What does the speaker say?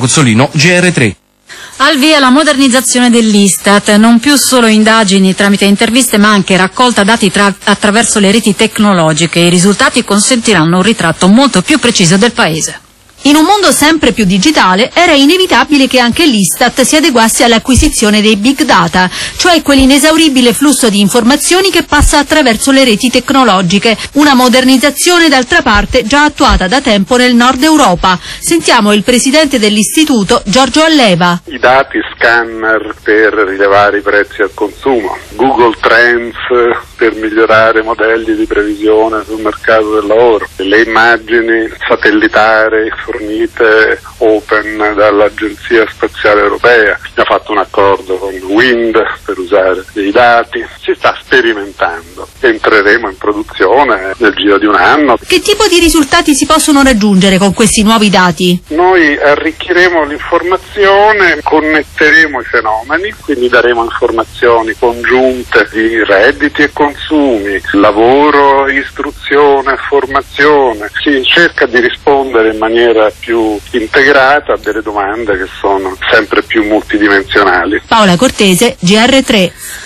Cozzolino, GR3. Al via la modernizzazione dell'Istat, non più solo indagini tramite interviste ma anche raccolta dati attraverso le reti tecnologiche. I risultati consentiranno un ritratto molto più preciso del Paese. In un mondo sempre più digitale era inevitabile che anche l'Istat si adeguasse all'acquisizione dei big data, cioè quell'inesauribile flusso di informazioni che passa attraverso le reti tecnologiche. Una modernizzazione d'altra parte già attuata da tempo nel nord Europa. Sentiamo il presidente dell'istituto, Giorgio Alleva. I dati scanner per rilevare i prezzi al consumo, Google Trends per migliorare modelli di previsione sul mercato del lavoro, le immagini satellitari fornite open dall'Agenzia Spaziale Europea. Abbiamo fatto un accordo con Wind per usare dei dati. Si sta sperimentando. Entreremo in produzione nel giro di un anno. Che tipo di risultati si possono raggiungere con questi nuovi dati? Noi arricchiremo l'informazione, connetteremo i fenomeni, quindi daremo informazioni congiunte di redditi e consumi, lavoro, istruzione, formazione. Si cerca di rispondere in maniera più integrata a delle domande che sono sempre più multidimensionali. Paola Cortese, GR3.